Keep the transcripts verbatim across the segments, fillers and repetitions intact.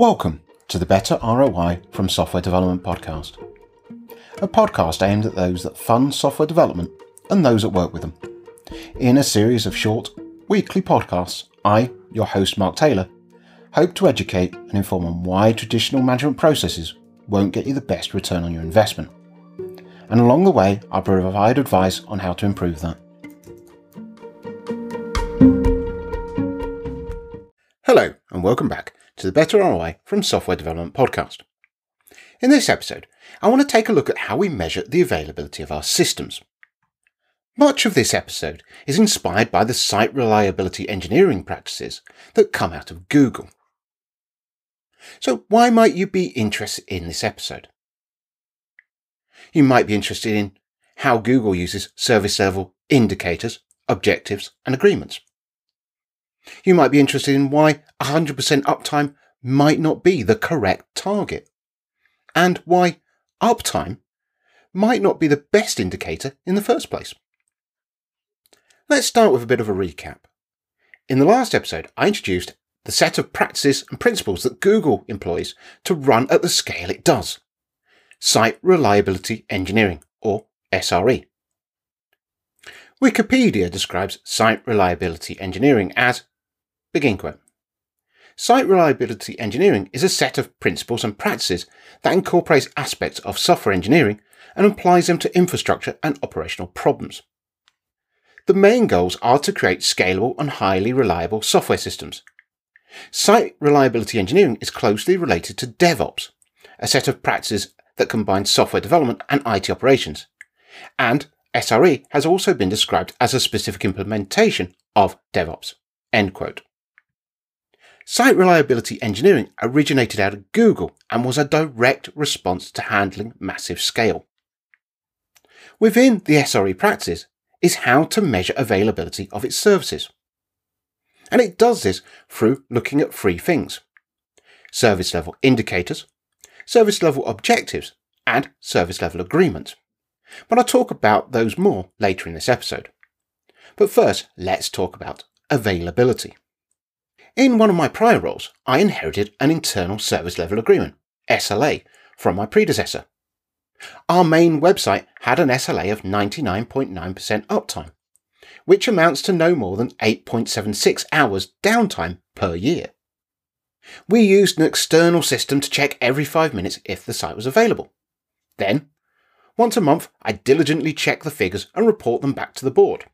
Welcome to the Better R O I from Software Development podcast, a podcast aimed at those that fund software development and those that work with them. In a series of short, weekly podcasts, I, your host Mark Taylor, hope to educate and inform on why traditional management processes won't get you the best return on your investment. And along the way, I provide advice on how to improve that. Hello, and welcome back to the Better R O I from Software Development podcast. In this episode, I want to take a look at how we measure the availability of our systems. Much of this episode is inspired by the site reliability engineering practices that come out of Google. So why might you be interested in this episode? You might be interested in how Google uses service level indicators, objectives, and agreements. You might be interested in why one hundred percent uptime might not be the correct target, and why uptime might not be the best indicator in the first place. Let's start with a bit of a recap. In the last episode, I introduced the set of practices and principles that Google employs to run at the scale it does. Site Reliability Engineering, or S R E. Wikipedia describes Site Reliability Engineering as, begin quote, Site Reliability Engineering is a set of principles and practices that incorporates aspects of software engineering and applies them to infrastructure and operational problems. The main goals are to create scalable and highly reliable software systems. Site Reliability Engineering is closely related to DevOps, a set of practices that combine software development and I T operations, and S R E has also been described as a specific implementation of DevOps. End quote. Site Reliability Engineering originated out of Google and was a direct response to handling massive scale. Within the S R E practices is how to measure availability of its services. And it does this through looking at three things: service level indicators, service level objectives, and service level agreements. But I'll talk about those more later in this episode. But first, let's talk about availability. In one of my prior roles, I inherited an internal service level agreement, S L A, from my predecessor. Our main website had an S L A of ninety-nine point nine percent uptime, which amounts to no more than eight point seven six hours downtime per year. We used an external system to check every five minutes if the site was available. Then, once a month, I diligently check the figures and report them back to the board.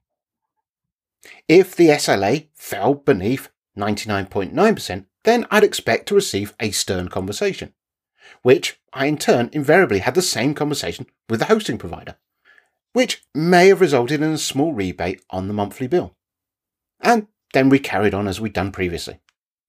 If the S L A fell beneath ninety-nine point nine percent, then I'd expect to receive a stern conversation, which I in turn invariably had the same conversation with the hosting provider, which may have resulted in a small rebate on the monthly bill. And then we carried on as we'd done previously.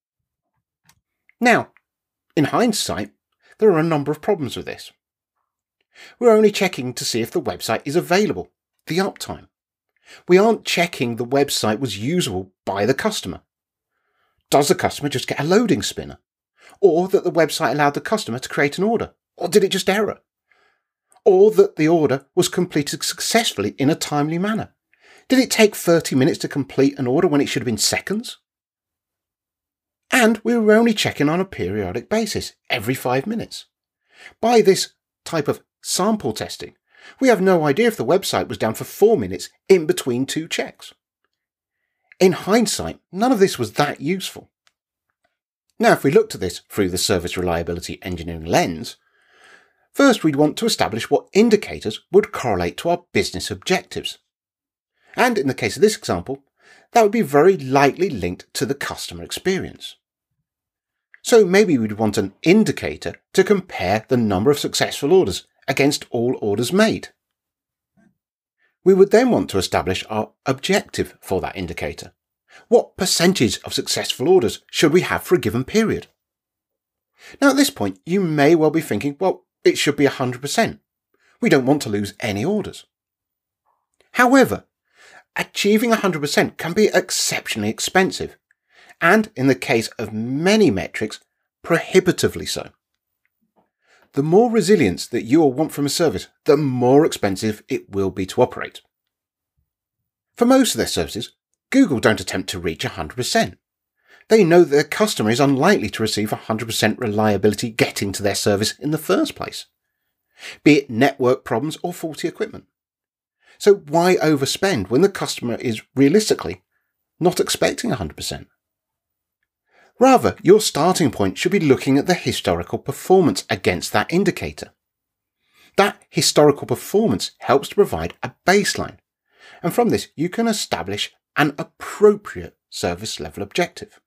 Now, in hindsight, there are a number of problems with this. We're only checking to see if the website is available, the uptime. We aren't checking the website was usable by the customer. Does the customer just get a loading spinner? Or that the website allowed the customer to create an order? Or did it just error? Or that the order was completed successfully in a timely manner? Did it take thirty minutes to complete an order when it should have been seconds? And we were only checking on a periodic basis, every five minutes. By this type of sample testing, we have no idea if the website was down for four minutes in between two checks. In hindsight, none of this was that useful. Now, if we looked at this through the service reliability engineering lens, first we'd want to establish what indicators would correlate to our business objectives. And in the case of this example, that would be very likely linked to the customer experience. So maybe we'd want an indicator to compare the number of successful orders against all orders made. We would then want to establish our objective for that indicator. What percentage of successful orders should we have for a given period? Now at this point, you may well be thinking, well, it should be one hundred percent. We don't want to lose any orders. However, achieving one hundred percent can be exceptionally expensive, and in the case of many metrics, prohibitively so. The more resilience that you will want from a service, the more expensive it will be to operate. For most of their services, Google don't attempt to reach one hundred percent. They know that their customer is unlikely to receive one hundred percent reliability getting to their service in the first place, be it network problems or faulty equipment. So why overspend when the customer is realistically not expecting one hundred percent? Rather, your starting point should be looking at the historical performance against that indicator. That historical performance helps to provide a baseline, and from this you can establish an appropriate service level objective.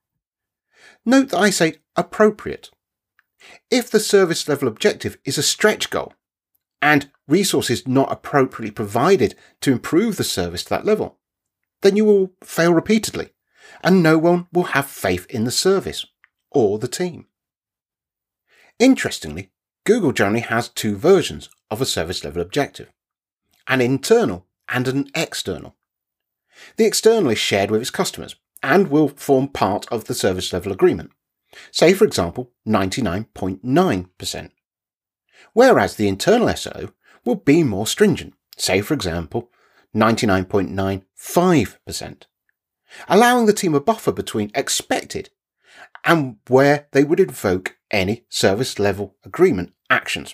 Note that I say appropriate. If the service level objective is a stretch goal, and resources not appropriately provided to improve the service to that level, then you will fail repeatedly, and no one will have faith in the service or the team. Interestingly, Google generally has two versions of a service level objective, an internal and an external. The external is shared with its customers and will form part of the service level agreement, say for example ninety-nine point nine percent, whereas the internal S L O will be more stringent, say for example ninety-nine point nine five percent, allowing the team a buffer between expected and where they would invoke any service level agreement actions.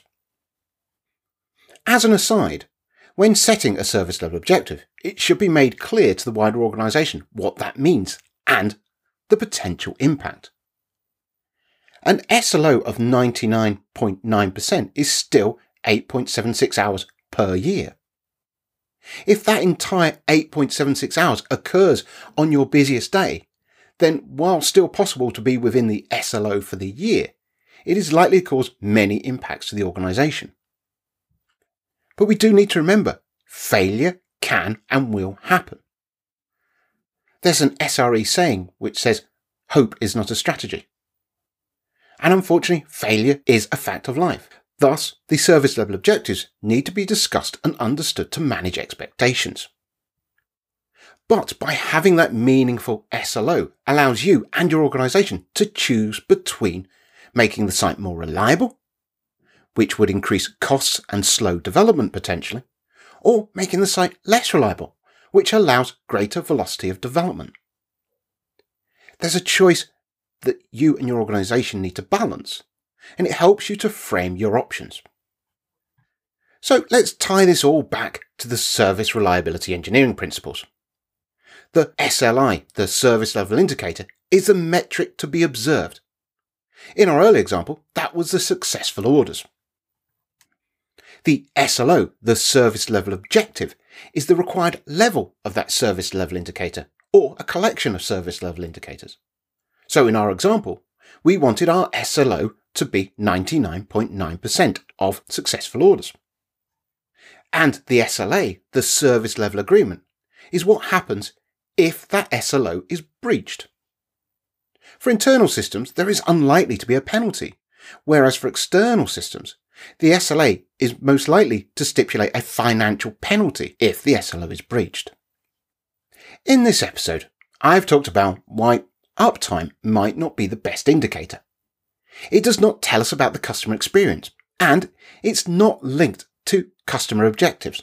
As an aside, when setting a service level objective, it should be made clear to the wider organisation what that means and the potential impact. An S L O of ninety-nine point nine percent is still eight point seven six hours per year. If that entire eight point seven six hours occurs on your busiest day, then while still possible to be within the S L O for the year, it is likely to cause many impacts to the organisation. But we do need to remember, failure can and will happen. There's an S R E saying which says, hope is not a strategy. And unfortunately, failure is a fact of life. Thus, the service level objectives need to be discussed and understood to manage expectations. But by having that meaningful S L O allows you and your organisation to choose between making the site more reliable, which would increase costs and slow development potentially, or making the site less reliable, which allows greater velocity of development. There's a choice that you and your organisation need to balance, and it helps you to frame your options. So let's tie this all back to the service reliability engineering principles. The S L I, the service level indicator, is the metric to be observed. In our early example, that was the successful orders. The S L O, the service level objective, is the required level of that service level indicator, or a collection of service level indicators. So in our example, we wanted our S L O to be ninety-nine point nine percent of successful orders. And the S L A, the service level agreement, is what happens if that S L O is breached. For internal systems, there is unlikely to be a penalty, whereas for external systems, the S L A is most likely to stipulate a financial penalty if the S L O is breached. In this episode, I've talked about why uptime might not be the best indicator. It does not tell us about the customer experience, and it's not linked to customer objectives.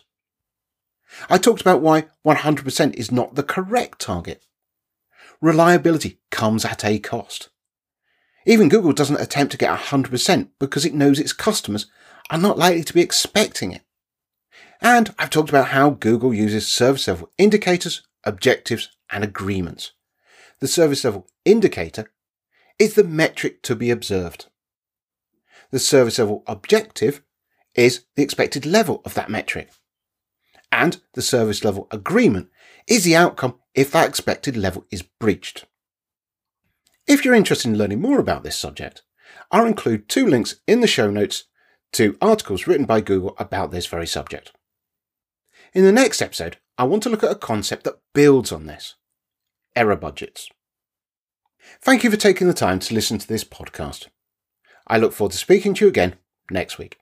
I talked about why one hundred percent is not the correct target. Reliability comes at a cost. Even Google doesn't attempt to get one hundred percent because it knows its customers are not likely to be expecting it. And I've talked about how Google uses service level indicators, objectives, and agreements. The service level indicator is the metric to be observed. The service level objective is the expected level of that metric. And the service level agreement is the outcome if that expected level is breached. If you're interested in learning more about this subject, I'll include two links in the show notes to articles written by Google about this very subject. In the next episode, I want to look at a concept that builds on this: error budgets. Thank you for taking the time to listen to this podcast. I look forward to speaking to you again next week.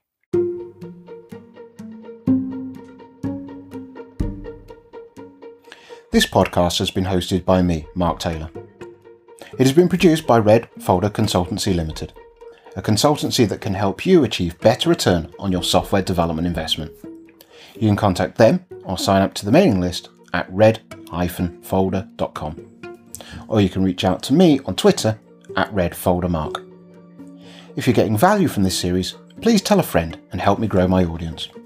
This podcast has been hosted by me, Mark Taylor. It has been produced by Red Folder Consultancy Limited, a consultancy that can help you achieve better return on your software development investment. You can contact them or sign up to the mailing list at red dash folder dot com. or you can reach out to me on Twitter at redfoldermark. If you're getting value from this series, please tell a friend and help me grow my audience.